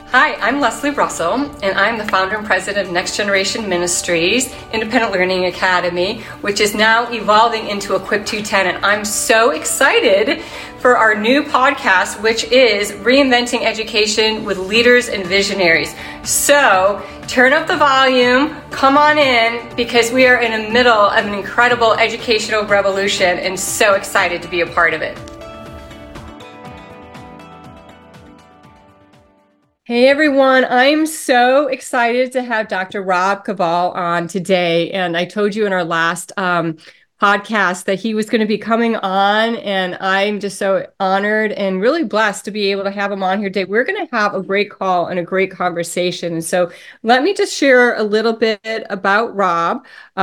Hi, I'm Leslie Russell, and I'm the founder and president of Next Generation Ministries, Independent Learning Academy, which is now evolving into Equip 210. And I'm so excited for our new podcast, which is Reinventing Education with Leaders and Visionaries. So turn up the volume, come on in, because we are in the middle of an incredible educational revolution and so excited to be a part of it. Hey everyone, I'm so excited to have Dr. Rob Cabal on today. And I told you in our last podcast that he was going to be coming on, and I'm just so honored and really blessed to be able to have him on here today. We're going to have a great call and a great conversation. And so let me just share a little bit about Rob,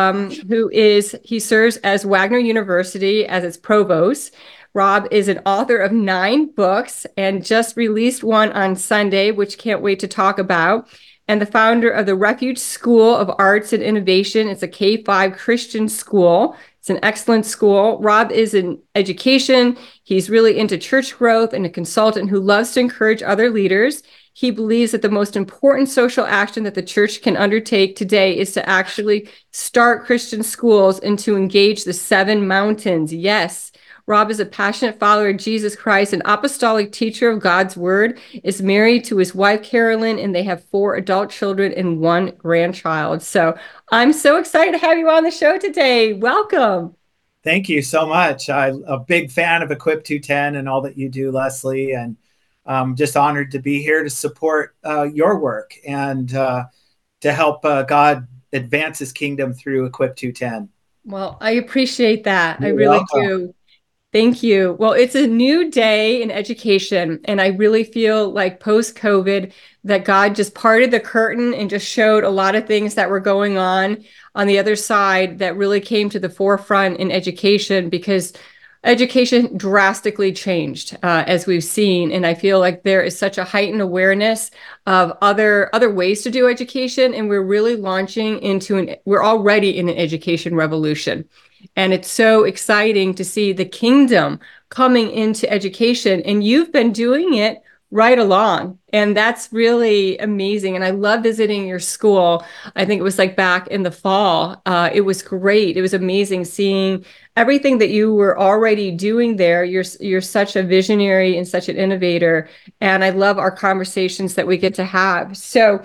he serves as Wagner University as its provost. Rob is an author of 9 books and just released one on Sunday, which can't wait to talk about, and the founder of the Refuge School of Arts and Innovation. It's a K-5 Christian school. It's an excellent school. Rob is in education. He's really into church growth and a consultant who loves to encourage other leaders. He believes that the most important social action that the church can undertake today is to actually start Christian schools and to engage the 7 mountains. Yes. Rob is a passionate follower of Jesus Christ, an apostolic teacher of God's word, is married to his wife, Carolyn, and they have 4 adult children and 1 grandchild. So I'm so excited to have you on the show today. Welcome. Thank you so much. I'm a big fan of Equip 210 and all that you do, Leslie, and I'm just honored to be here to support your work and to help God advance his kingdom through Equip 210. Well, I appreciate that. I You're really welcome. do. Thank you. Well, it's a new day in education, and I really feel like post-COVID that God just parted the curtain and just showed a lot of things that were going on the other side that really came to the forefront in education, because education drastically changed as we've seen. And I feel like there is such a heightened awareness of other ways to do education, and we're really launching into we're already in an education revolution. And it's so exciting to see the kingdom coming into education. And you've been doing it right along. And that's really amazing. And I love visiting your school. I think it was like back in the fall. It was great. It was amazing seeing everything that you were already doing there. You're such a visionary and such an innovator. And I love our conversations that we get to have. So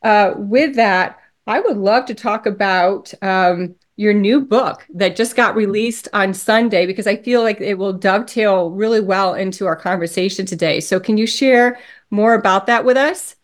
with that, I would love to talk about your new book that just got released on Sunday, because I feel like it will dovetail really well into our conversation today. So can you share more about that with us?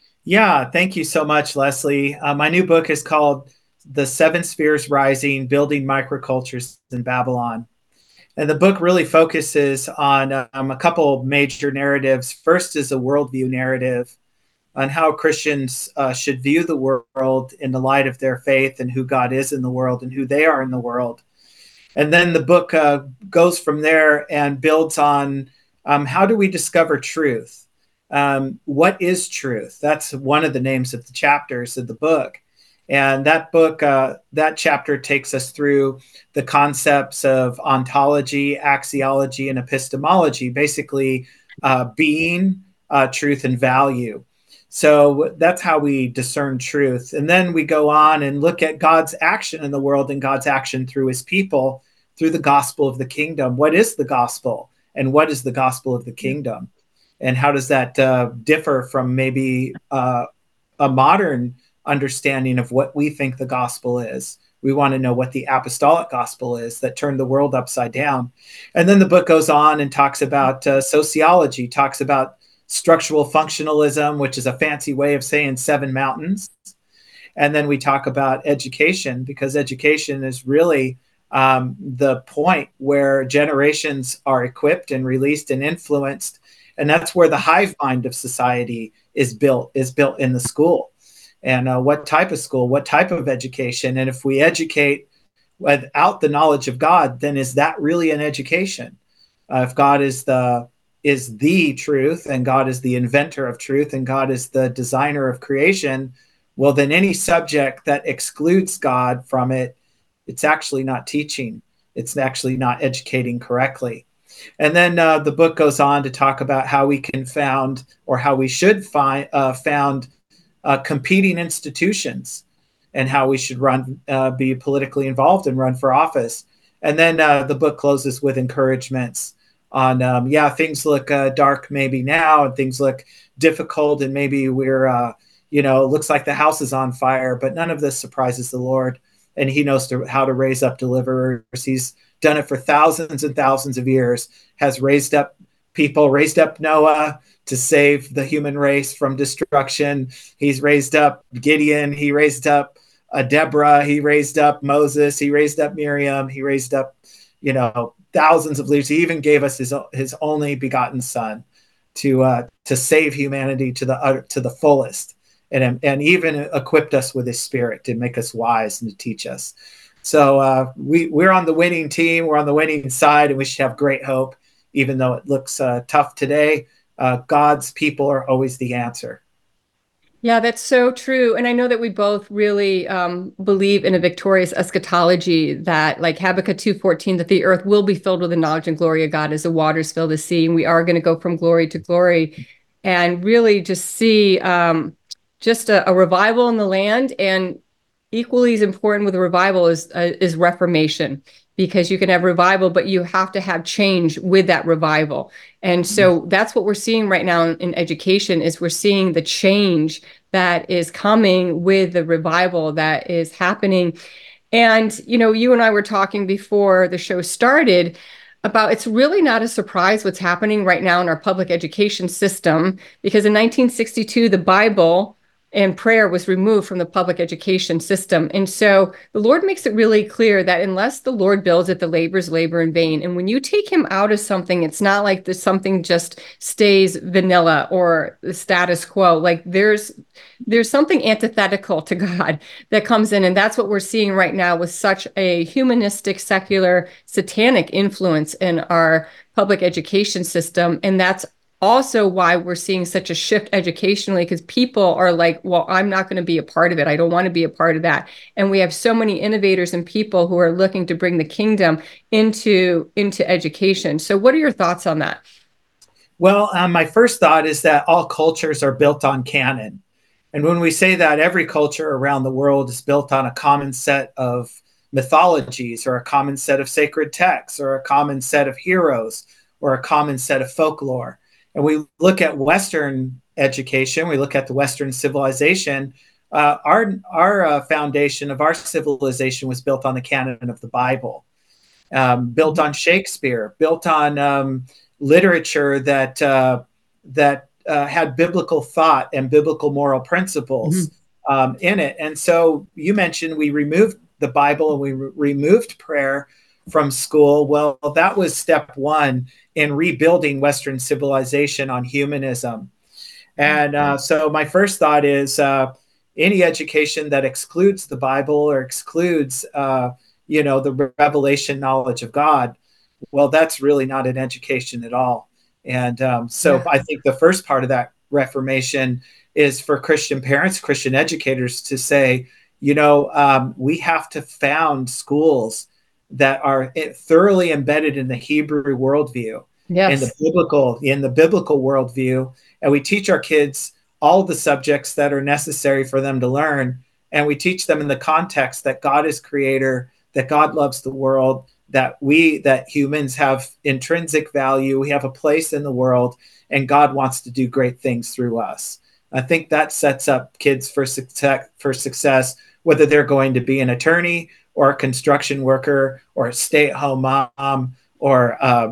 Yeah, thank you so much, Leslie. My new book is called The 7 Spheres Rising, Building Microcultures in Babylon. And the book really focuses on a couple major narratives. First is a worldview narrative on how Christians should view the world in the light of their faith and who God is in the world and who they are in the world. And then the book goes from there and builds on how do we discover truth? What is truth? That's one of the names of the chapters of the book. And that book, that chapter takes us through the concepts of ontology, axiology, and epistemology, basically being, truth, and value. So that's how we discern truth. And then we go on and look at God's action in the world and God's action through his people, through the gospel of the kingdom. What is the gospel? And what is the gospel of the kingdom? And how does that differ from maybe a modern understanding of what we think the gospel is? We want to know what the apostolic gospel is that turned the world upside down. And then the book goes on and talks about sociology, talks about structural functionalism, which is a fancy way of saying 7 mountains. And then we talk about education, because education is really the point where generations are equipped and released and influenced. And that's where the hive mind of society is built in the school. And what type of school, what type of education? And if we educate without the knowledge of God, then is that really an education? If God is the truth, and God is the inventor of truth, and God is the designer of creation, well, then any subject that excludes God from it, it's actually not teaching. It's actually not educating correctly. And then the book goes on to talk about how we can found, or how we should found competing institutions, and how we should be politically involved and run for office. And then the book closes with encouragements on, yeah, things look dark maybe now, and things look difficult, and maybe it looks like the house is on fire, but none of this surprises the Lord. And he knows how to raise up deliverers. He's done it for thousands and thousands of years, has raised up people, raised up Noah to save the human race from destruction. He's raised up Gideon. He raised up Deborah. He raised up Moses. He raised up Miriam. He raised up, thousands of leaders. He even gave us his only begotten son to save humanity to the fullest, and even equipped us with his spirit to make us wise and to teach us. So we're on the winning team. We're on the winning side, and we should have great hope, even though it looks tough today. God's people are always the answer. Yeah, that's so true. And I know that we both really believe in a victorious eschatology, that like Habakkuk 2:14, that the earth will be filled with the knowledge and glory of God as the waters fill the sea. And we are going to go from glory to glory, and really just see just a revival in the land. And equally as important with a revival is reformation, because you can have revival, but you have to have change with that revival. And so that's what we're seeing right now in education, is we're seeing the change that is coming with the revival that is happening. And, you and I were talking before the show started about, it's really not a surprise what's happening right now in our public education system, because in 1962, the Bible and prayer was removed from the public education system. And so the Lord makes it really clear that unless the Lord builds it, the laborers labor in vain. And when you take him out of something, it's not like something just stays vanilla or the status quo. Like there's something antithetical to God that comes in. And that's what we're seeing right now with such a humanistic, secular, satanic influence in our public education system. And that's also why we're seeing such a shift educationally, because people are like, well, I'm not going to be a part of it. I don't want to be a part of that. And we have so many innovators and people who are looking to bring the kingdom into education. So what are your thoughts on that? Well, my first thought is that all cultures are built on canon. And when we say that, every culture around the world is built on a common set of mythologies, or a common set of sacred texts, or a common set of heroes, or a common set of folklore. And we look at Western education, we look at the Western civilization. Our foundation of our civilization was built on the canon of the Bible, built on Shakespeare, built on literature that had biblical thought and biblical moral principles in it. And so you mentioned we removed the Bible and we removed prayer from school. Well, that was step one in rebuilding Western civilization on humanism. And so my first thought is any education that excludes the Bible, or excludes, the revelation knowledge of God, well, that's really not an education at all. And I think the first part of that reformation is for Christian parents, Christian educators to say, we have to found schools that are thoroughly embedded in the Hebrew worldview, Yes. in the biblical worldview, and we teach our kids all the subjects that are necessary for them to learn, and we teach them in the context that God is creator, that God loves the world, that humans have intrinsic value, we have a place in the world, and God wants to do great things through us. I think that sets up kids for success, whether they're going to be an attorney or a construction worker or a stay-at-home mom or a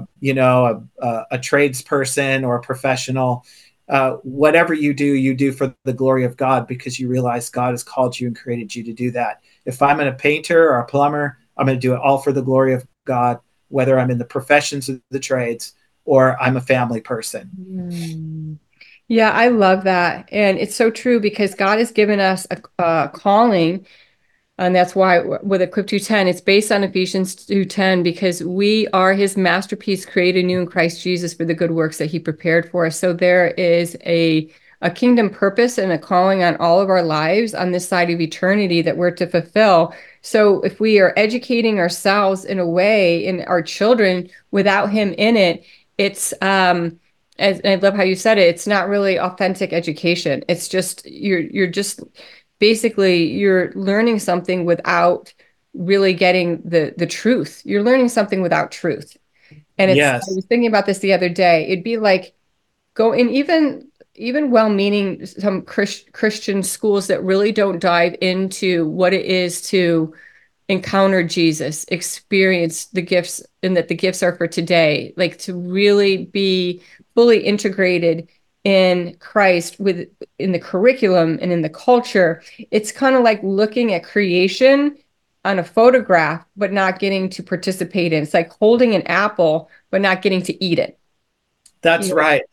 tradesperson or a professional. Whatever you do for the glory of God, because you realize God has called you and created you to do that. If I'm a painter or a plumber, I'm going to do it all for the glory of God, whether I'm in the professions of the trades or I'm a family person. Yeah, I love that. And it's so true, because God has given us a calling. And that's why with Equip 2:10, it's based on Ephesians 2:10, because we are his masterpiece, created new in Christ Jesus for the good works that he prepared for us. So there is a kingdom purpose and a calling on all of our lives on this side of eternity that we're to fulfill. So if we are educating ourselves in a way and our children without him in it, it's as I love how you said it, it's not really authentic education. It's just you're just basically you're learning something without really getting the truth. You're learning something without truth. And I Yes, was thinking about this the other day. It'd be like go in even well-meaning some Christian schools that really don't dive into what it is to encounter Jesus, experience the gifts, and that the gifts are for today, like to really be fully integrated in Christ with in the curriculum and in the culture. It's kind of like looking at creation on a photograph, but not getting to participate in. It's like holding an apple, but not getting to eat it. that's You know? right.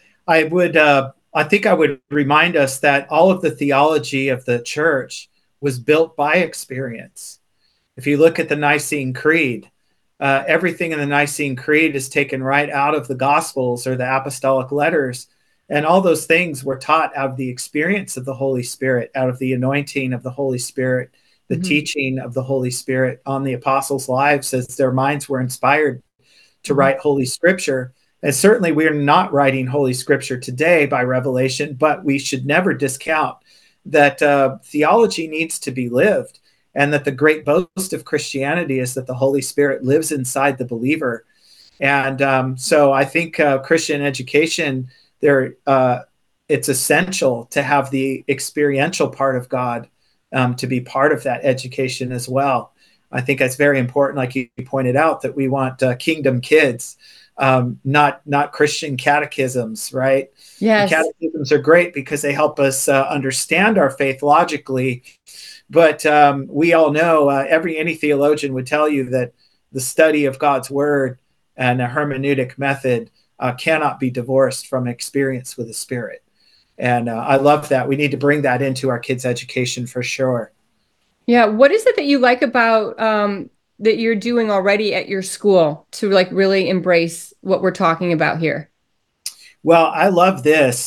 I think I would remind us that all of the theology of the church was built by experience. If you look at the Nicene Creed, everything in the Nicene Creed is taken right out of the Gospels or the apostolic letters. And all those things were taught out of the experience of the Holy Spirit, out of the anointing of the Holy Spirit, the Mhm. teaching of the Holy Spirit on the apostles' lives as their minds were inspired to Mhm. write Holy Scripture. And certainly, we are not writing Holy Scripture today by revelation, but we should never discount that theology needs to be lived, and that the great boast of Christianity is that the Holy Spirit lives inside the believer. And so I think Christian education, there, it's essential to have the experiential part of God to be part of that education as well. I think that's very important, like you pointed out, that we want kingdom kids, not Christian catechisms, right? And Yes. catechisms are great because they help us understand our faith logically. But we all know any theologian would tell you that the study of God's word and a hermeneutic method cannot be divorced from experience with the Spirit. And I love that. We need to bring that into our kids' education for sure. Yeah. What is it that you like about that you're doing already at your school to like really embrace what we're talking about here? Well, I love this.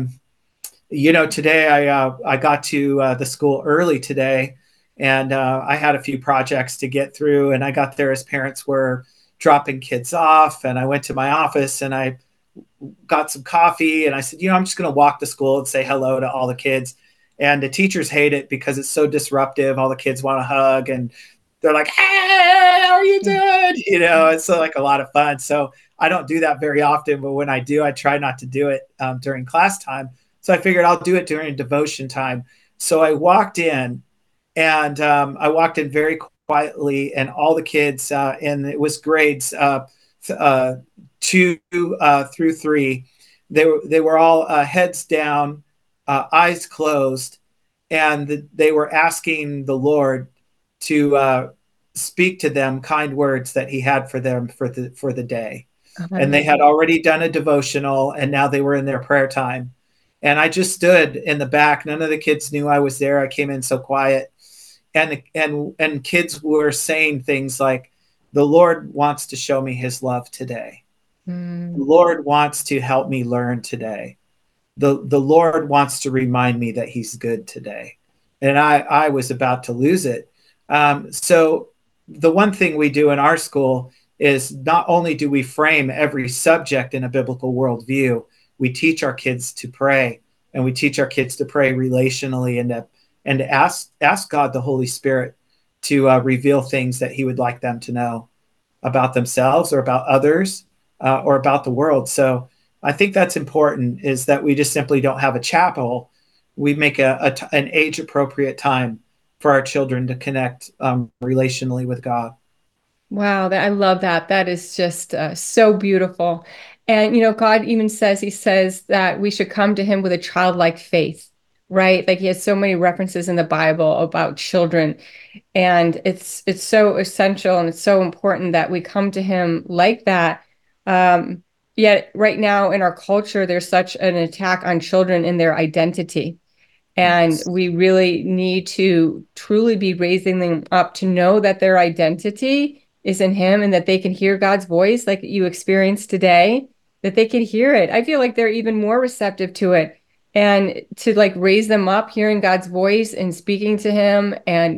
Today I got to the school early today, and I had a few projects to get through, and I got there as parents were dropping kids off, and I went to my office and I got some coffee, and I said, I'm just going to walk to school and say hello to all the kids. And the teachers hate it because it's so disruptive. All the kids want to hug, and they're like, "Hey, how are you doing?" It's like a lot of fun. So I don't do that very often, but when I do, I try not to do it during class time. So I figured I'll do it during devotion time. So I walked in, and I walked in very quietly, and all the kids, and it was grades uh, 2 through 3. They were all heads down, eyes closed, and they were asking the Lord to speak to them kind words that He had for them for the day. Oh, I And they love had already done a devotional, and now they were in their prayer time. And I just stood in the back. None of the kids knew I was there. I came in so quiet, and kids were saying things like, "The Lord wants to show me His love today. Mm. The Lord wants to help me learn today. The Lord wants to remind me that He's good today." And I was about to lose it. So the one thing we do in our school is not only do we frame every subject in a biblical worldview, we teach our kids to pray, and we teach our kids to pray relationally, and to ask God the Holy Spirit to reveal things that He would like them to know about themselves or about others or about the world. So I think that's important, is that we just simply don't have a chapel. We make an age appropriate time for our children to connect relationally with God. Wow, I love that. That is just so beautiful. And God even says, He says that we should come to Him with a childlike faith, right? Like He has so many references in the Bible about children. And it's so essential and it's so important that we come to Him like that. Um, Yet right now in our culture, there's such an attack on children in their identity. And Yes. we really need to truly be raising them up to know that their identity is in Him and that they can hear God's voice like you experienced today, that they can hear it. I feel like they're even more receptive to it. And to like raise them up hearing God's voice and speaking to Him and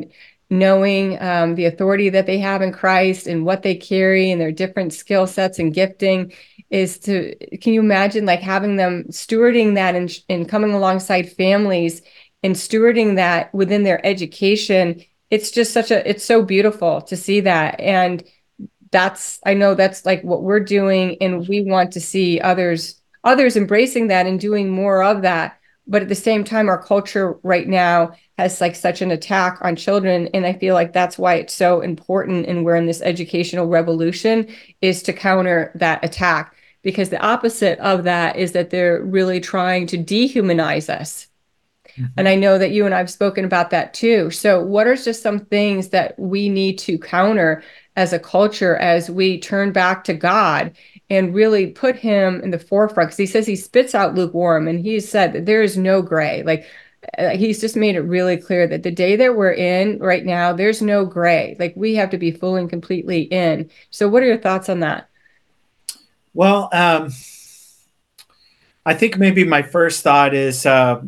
knowing the authority that they have in Christ and what they carry and their different skill sets and gifting can you imagine like having them stewarding that and coming alongside families and stewarding that within their education. It's just it's so beautiful to see that. And I know that's like what we're doing, and we want to see others embracing that and doing more of that. But at the same time, our culture right now has like such an attack on children, and I feel like that's why it's so important, and we're in this educational revolution, is to counter that attack, because the opposite of that is that they're really trying to dehumanize us. And I know that you and I've spoken about that too. So, what are just some things that we need to counter as a culture as we turn back to God and really put him in the forefront? Because he says he spits out lukewarm, and he said that there is no gray. Like, he's just made it really clear that the day that we're in right now, there's no gray. Like, we have to be full and completely in. So, what are your thoughts on that? Well, I think maybe my first thought is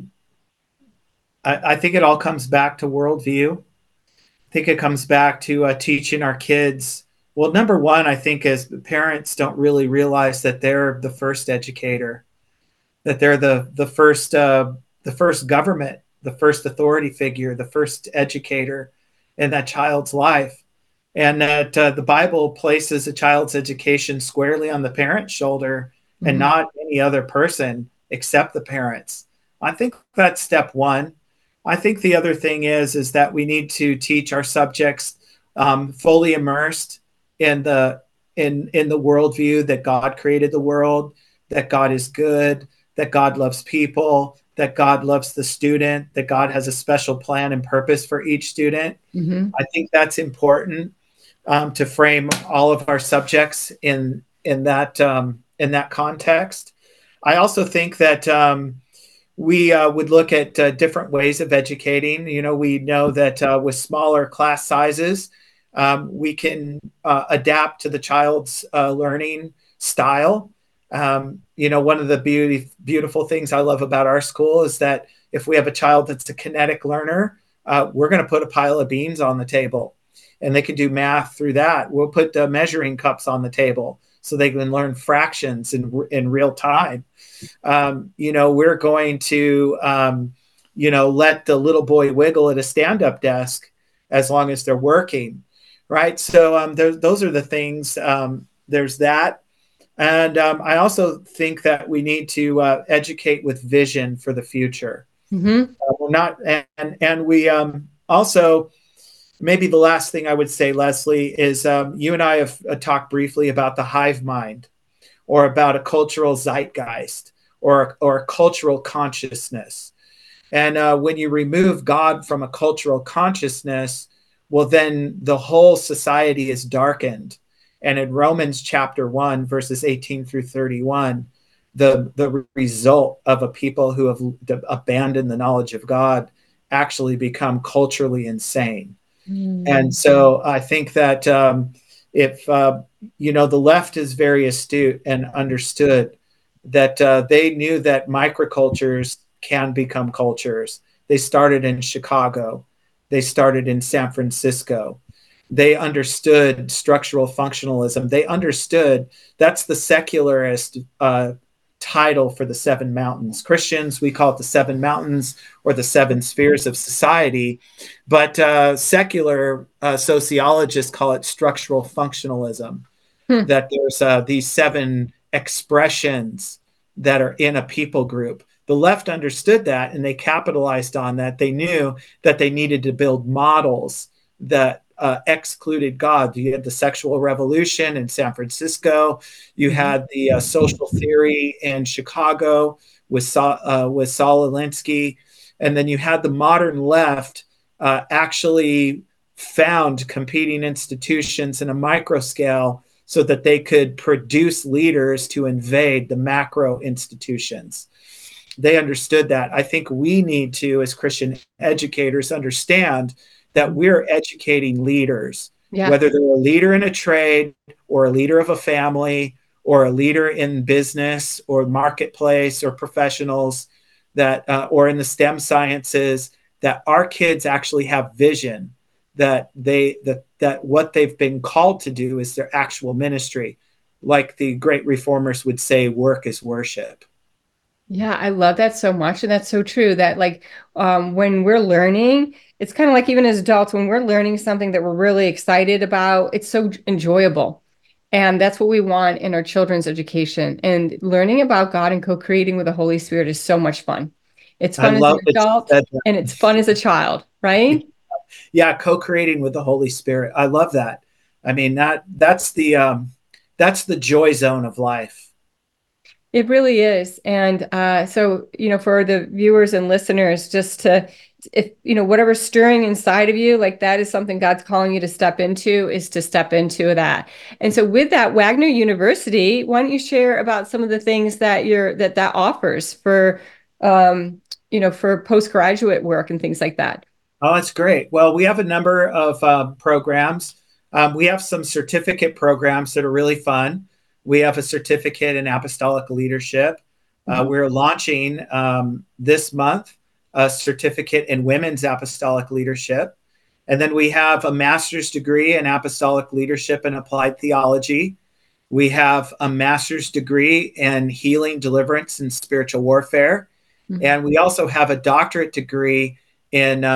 I think it all comes back to worldview. I think it comes back to teaching our kids. Well, number one, I think is parents don't really realize that they're the first educator, that they're the first government, the first authority figure, the first educator in that child's life, and that the Bible places a child's education squarely on the parent's shoulder and Mm-hmm. not any other person except the parents. I think that's step one. I think the other thing is that we need to teach our subjects fully immersed in the worldview that God created the world, that God is good, that God loves people, that God loves the student, that God has a special plan and purpose for each student. Mm-hmm. I think that's important to frame all of our subjects in that context. I also think that we would look at different ways of educating. You know, we know that with smaller class sizes, we can adapt to the child's learning style. You know, one of the beautiful things I love about our school is that if we have a child that's a kinetic learner, we're going to put a pile of beans on the table and they can do math through that. We'll put measuring cups on the table so they can learn fractions in real time. You know, we're going to, you know, let the little boy wiggle at a stand-up desk as long as they're working, right? So those are the things. There's that. And I also think that we need to educate with vision for the future. Mm-hmm. We're not, and we also, maybe the last thing I would say, Leslie, is you and I have talked briefly about the hive mind or about a cultural zeitgeist or a cultural consciousness. And when you remove God from a cultural consciousness, well, then the whole society is darkened. And in Romans chapter 1, verses 18 through 31, the result of a people who have abandoned the knowledge of God actually become culturally insane. And Mm-hmm. so I think that if, you know, the left is very astute and understood that they knew that microcultures can become cultures. They started in Chicago, they started in San Francisco. They understood structural functionalism. They understood that's the secularist title for the seven mountains. Christians, we call it the seven mountains or the seven spheres of society. But secular sociologists call it structural functionalism, Hmm. that there's these seven expressions that are in a people group. The left understood that and they capitalized on that. They knew that they needed to build models that excluded God. You had the sexual revolution in San Francisco. You Mm-hmm. had the social theory in Chicago with Saul Alinsky. And then you had the modern left actually found competing institutions in a micro scale so that they could produce leaders to invade the macro institutions. They understood that. I think we need to, as Christian educators, understand that we're educating leaders, Yeah. whether they're a leader in a trade or a leader of a family or a leader in business or marketplace or professionals that or in the STEM sciences, that our kids actually have vision, that what they've been called to do is their actual ministry. Like the great reformers would say, work is worship. Yeah, I love that so much. And that's so true that like when we're learning, it's kind of like even as adults, when we're learning something that we're really excited about, it's so enjoyable. And that's what we want in our children's education. And learning about God and co-creating with the Holy Spirit is so much fun. It's I fun as an love that you adult said and it's fun as a child, right? that. Yeah, co-creating with the Holy Spirit. I love that. I mean, that's the joy zone of life. It really is. And so, for the viewers and listeners, just to, if, whatever's stirring inside of you, like that is something God's calling you to step into, is to step into that. And so with that, Wagner University, why don't you share about some of the things that that offers for, for postgraduate work and things like that? Oh, that's great. Well, we have a number of programs. We have some certificate programs that are really fun. We have a certificate in apostolic leadership. Mhm. We're launching this month a certificate in women's apostolic leadership. And then we have a master's degree in apostolic leadership and applied theology. We have a master's degree in healing, deliverance, and spiritual warfare. Mhm. And we also have a doctorate degree in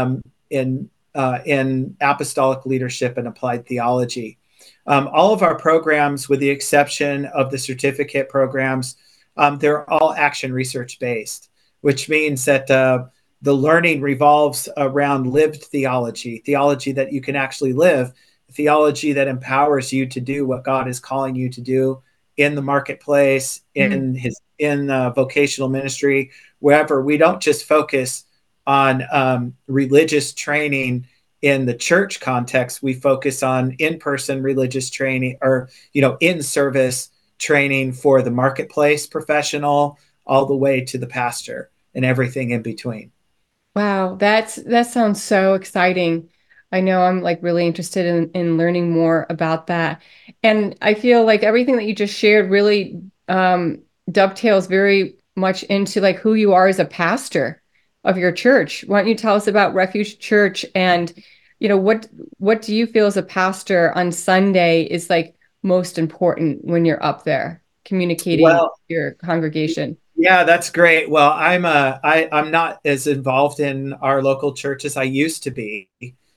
in apostolic leadership and applied theology. All of our programs, with the exception of the certificate programs, they're all action research based, which means that the learning revolves around lived theology, theology that you can actually live, theology that empowers you to do what God is calling you to do in the marketplace, in vocational ministry, wherever. We don't just focus on religious training in the church context. We focus on in-person religious training, or in-service training for the marketplace professional, all the way to the pastor and everything in between. Wow, that sounds so exciting. I know I'm like really interested in learning more about that. And I feel like everything that you just shared really dovetails very much into like who you are as a pastor of your church. Why don't you tell us about Refuge Church and what do you feel as a pastor on Sunday is like most important when you're up there communicating with Well, your congregation? yeah, that's great. Well, I'm not as involved in our local church as I used to be.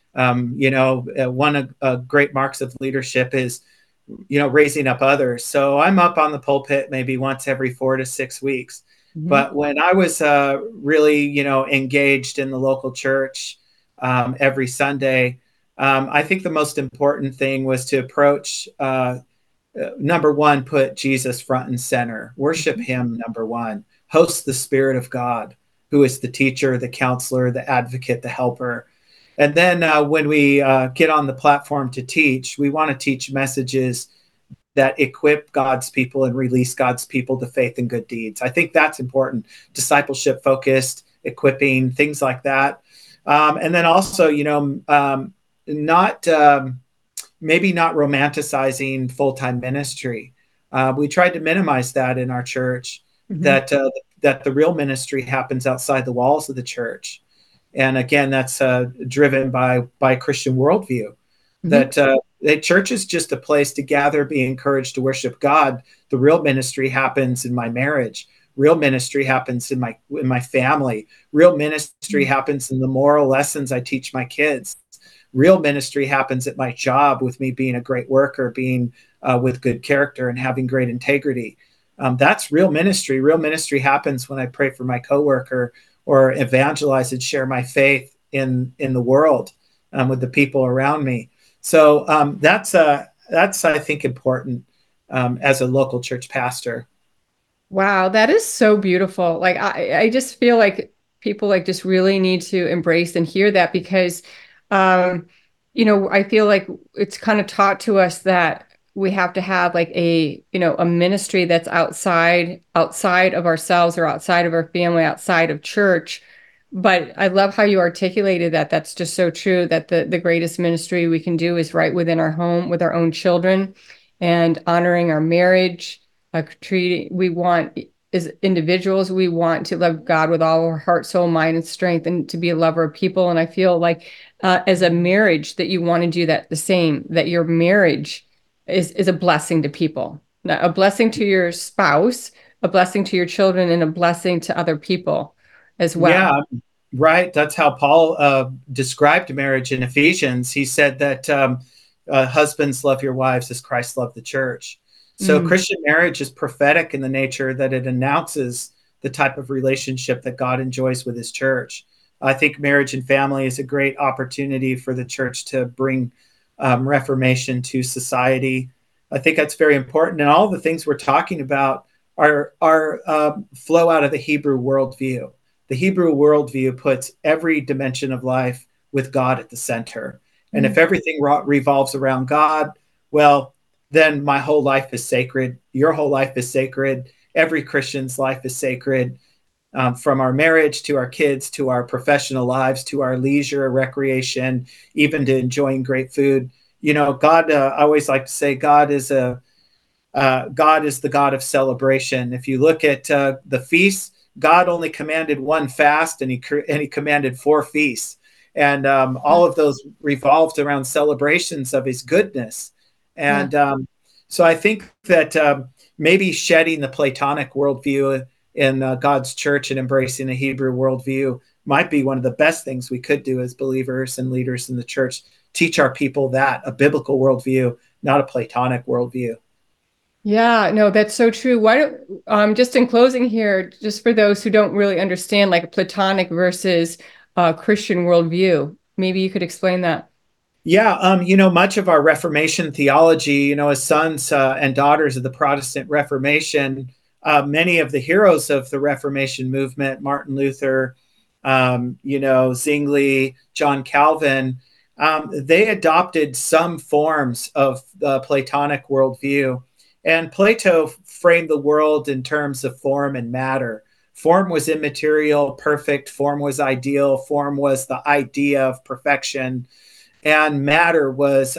One of great marks of leadership is raising up others. So I'm up on the pulpit maybe once every 4 to 6 weeks. Mhm. But when I was really engaged in the local church every Sunday, I think the most important thing was to approach number one, put Jesus front and center, worship Mhm. him, number one, host the Spirit of God, who is the teacher, the counselor, the advocate, the helper. And then when we get on the platform to teach, we want to teach messages that equip God's people and release God's people to faith and good deeds. I think that's important. Discipleship focused, equipping, things like that. And then also, not maybe not romanticizing full-time ministry. We tried to minimize that in our church. Mhm. That the real ministry happens outside the walls of the church, and again, that's driven by Christian worldview. Mhm. That church is just a place to gather, be encouraged, to worship God. The real ministry happens in my marriage. Real ministry happens in my family. Real ministry happens in the moral lessons I teach my kids. Real ministry happens at my job with me being a great worker, being with good character and having great integrity. That's real ministry. Real ministry happens when I pray for my coworker or evangelize and share my faith in the world with the people around me. So that's I think important as a local church pastor. Wow, that is so beautiful. Like I just feel like people like just really need to embrace and hear that because um I feel like it's kind of taught to us that we have to have like a ministry that's outside of ourselves or outside of our family, outside of church. But I love how you articulated that. That's just so true that the greatest ministry we can do is right within our home with our own children and honoring our marriage treating we want as individuals, we want to love God with all our heart, soul, mind, and strength, and to be a lover of people. And I feel like as a marriage that you want to do that the same, that your marriage is a blessing to people, a blessing to your spouse, a blessing to your children, and a blessing to other people as well. Yeah, right. That's how Paul described marriage in Ephesians. He said that husbands, love your wives as Christ loved the church. So Mm. Christian marriage is prophetic in the nature that it announces the type of relationship that God enjoys with his church. I think marriage and family is a great opportunity for the church to bring reformation to society. I think that's very important. And all the things we're talking about are flow out of the Hebrew worldview. The Hebrew worldview puts every dimension of life with God at the center. And if Mm. everything revolves around God, well, then my whole life is sacred. Your whole life is sacred. Every Christian's life is sacred, from our marriage to our kids to our professional lives to our leisure, recreation, even to enjoying great food. You know, God. I always like to say God is the God of celebration. If you look at the feasts, God only commanded one fast, and he commanded 4 feasts, and Yeah. all of those revolved around celebrations of His goodness. Yeah. And so I think that maybe shedding the Platonic worldview in God's church and embracing the Hebrew worldview might be one of the best things we could do as believers and leaders in the church. Teach our people that a biblical worldview, not a Platonic worldview. Yeah, no, that's so true. Why don't just in closing here, just for those who don't really understand like a Platonic versus Christian worldview, maybe you could explain that. Yeah, much of our Reformation theology, as sons and daughters of the Protestant Reformation, many of the heroes of the Reformation movement, Martin Luther, Zwingli, John Calvin, they adopted some forms of the Platonic worldview. And Plato framed the world in terms of form and matter. Form was immaterial, perfect. Form was ideal. Form was the idea of perfection, and matter was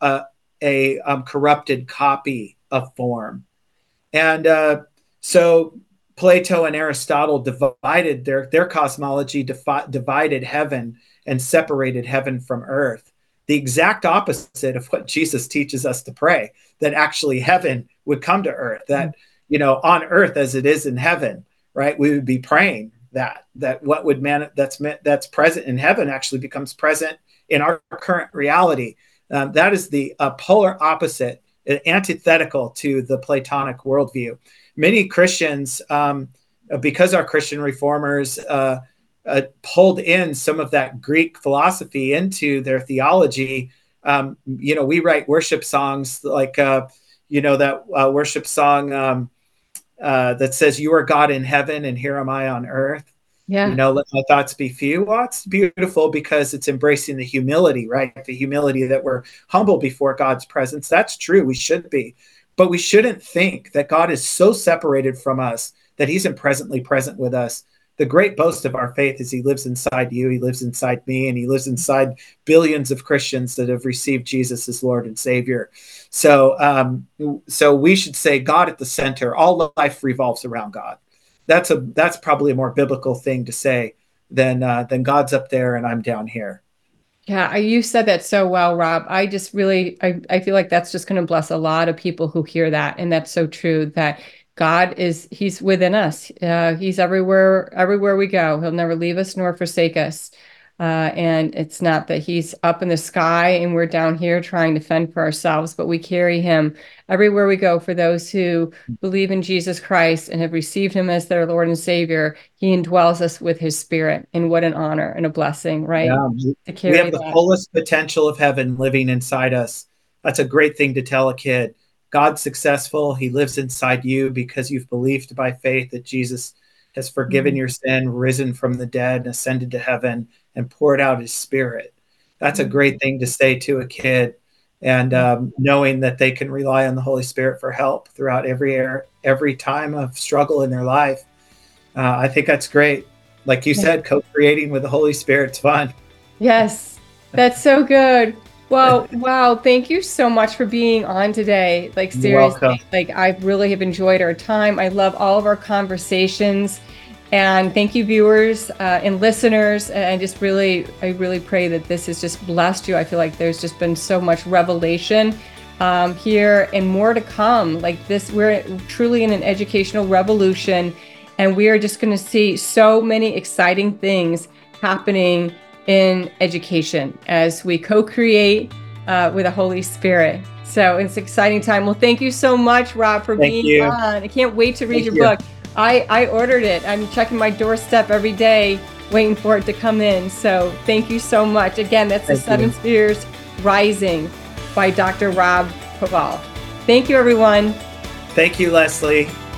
a corrupted copy of form. And so Plato and Aristotle divided their cosmology, divided heaven and separated heaven from earth. The exact opposite of what Jesus teaches us to pray, that actually heaven would come to earth, that, on earth as it is in heaven, right? We would be praying that what would that's present in heaven actually becomes present in our current reality. That is the polar opposite, antithetical to the Platonic worldview. Many Christians, because our Christian reformers pulled in some of that Greek philosophy into their theology, we write worship songs like, that worship song that says, "You are God in heaven, and here am I on earth. Yeah. Let my thoughts be few." Well, it's beautiful because it's embracing the humility, right? The humility that we're humble before God's presence. That's true. We should be. But we shouldn't think that God is so separated from us that he's presently present with us. The great boast of our faith is he lives inside you, he lives inside me, and he lives inside billions of Christians that have received Jesus as Lord and Savior. So we should say God at the center. All life revolves around God. That's probably a more biblical thing to say than God's up there and I'm down here. Yeah, you said that so well, Rob. I just really, I feel like that's just going to bless a lot of people who hear that. And that's so true that he's within us. He's everywhere we go. He'll never leave us nor forsake us. And it's not that he's up in the sky and we're down here trying to fend for ourselves, but we carry him everywhere we go. For those who believe in Jesus Christ and have received him as their Lord and Savior, he indwells us with his spirit. And what an honor and a blessing, right? Yeah, To we carry have the that. fullest potential of heaven living inside us. That's a great thing to tell a kid. God's successful. He lives inside you because you've believed by faith that Jesus has forgiven Mhm. your sin, risen from the dead, ascended to heaven, and poured out his spirit. That's a great thing to say to a kid. And knowing that they can rely on the Holy Spirit for help throughout every time of struggle in their life. I think that's great. Like you Yeah. said, co-creating with the Holy Spirit's fun. Yes, that's so good. Well, wow. Thank you so much for being on today. Like, You're welcome. seriously, like, I really have enjoyed our time. I love all of our conversations. And thank you, viewers and listeners. And I really pray that this has just blessed you. I feel like there's just been so much revelation here and more to come. Like this, we're truly in an educational revolution. And we are just going to see so many exciting things happening in education as we co-create with the Holy Spirit. So it's an exciting time. Well, thank you so much, Rob, for Thank being you. on. I can't wait to read Thank your you. book. I ordered it. I'm checking my doorstep every day, waiting for it to come in. So thank you so much. Again, that's The Seven Spheres Rising by Dr. Rob Kowal. Thank you, everyone. Thank you, Leslie.